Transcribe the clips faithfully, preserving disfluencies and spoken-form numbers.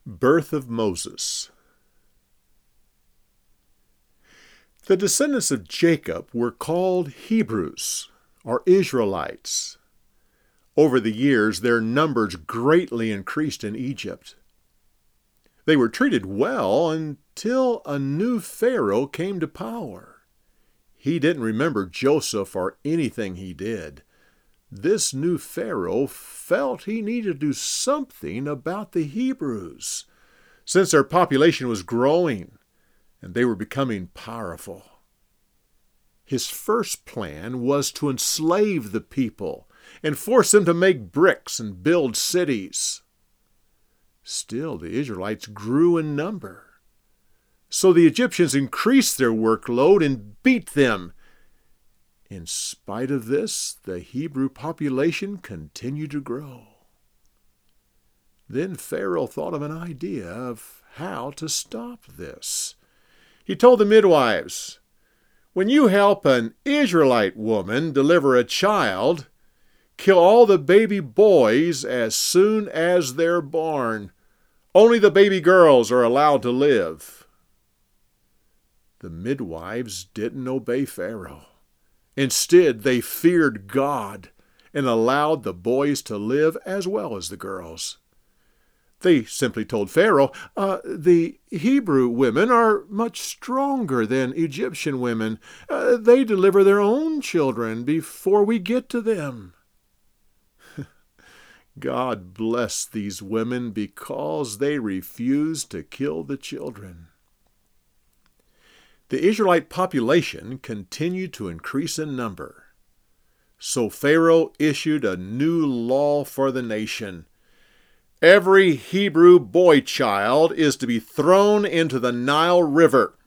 Birth of Moses. The descendants of Jacob were called Hebrews, or Israelites. Over the years, their numbers greatly increased in Egypt. They were treated well until a new Pharaoh came to power. He didn't remember Joseph or anything he did. This new Pharaoh felt he needed to do something about the Hebrews, since their population was growing and they were becoming powerful. His first plan was to enslave the people and force them to make bricks and build cities. Still, the Israelites grew in number. So the Egyptians increased their workload and beat them. In spite of this, the Hebrew population continued to grow. Then Pharaoh thought of an idea of how to stop this. He told the midwives, "When you help an Israelite woman deliver a child, kill all the baby boys as soon as they're born. Only the baby girls are allowed to live." The midwives didn't obey Pharaoh. Instead, they feared God and allowed the boys to live as well as the girls. They simply told Pharaoh, uh, the Hebrew women are much stronger than Egyptian women. Uh, they deliver their own children before we get to them. God blessed these women because they refused to kill the children. The Israelite population continued to increase in number. So Pharaoh issued a new law for the nation. Every Hebrew boy child is to be thrown into the Nile River.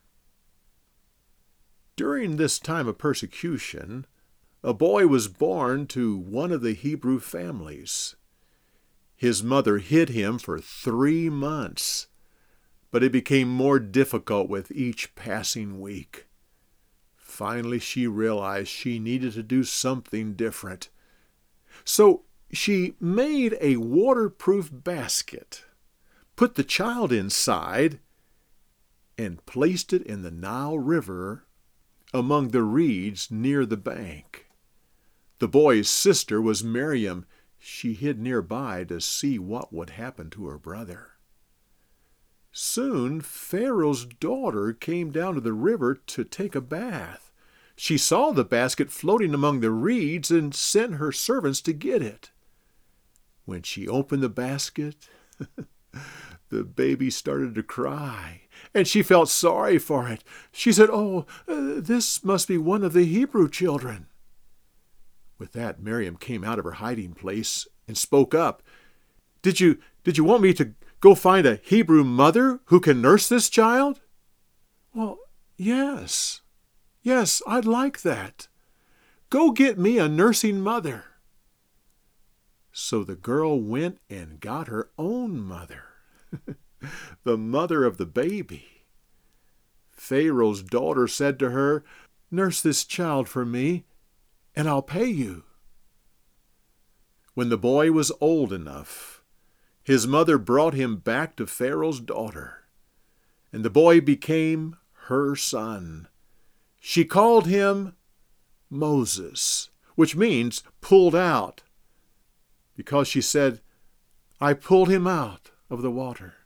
During this time of persecution, a boy was born to one of the Hebrew families. His mother hid him for three months. But it became more difficult with each passing week. Finally, she realized she needed to do something different. So she made a waterproof basket, put the child inside, and placed it in the Nile River among the reeds near the bank. The boy's sister was Miriam. She hid nearby to see what would happen to her brother. Soon, Pharaoh's daughter came down to the river to take a bath. She saw the basket floating among the reeds and sent her servants to get it. When she opened the basket, the baby started to cry, and she felt sorry for it. She said, "Oh, uh, this must be one of the Hebrew children." With that, Miriam came out of her hiding place and spoke up. Did you, did you want me to go find a Hebrew mother who can nurse this child?" "Well, yes. Yes, I'd like that. Go get me a nursing mother." So the girl went and got her own mother, the mother of the baby. Pharaoh's daughter said to her, "Nurse this child for me, and I'll pay you." When the boy was old enough, his mother brought him back to Pharaoh's daughter, and the boy became her son. She called him Moses, which means pulled out, because she said, "I pulled him out of the water."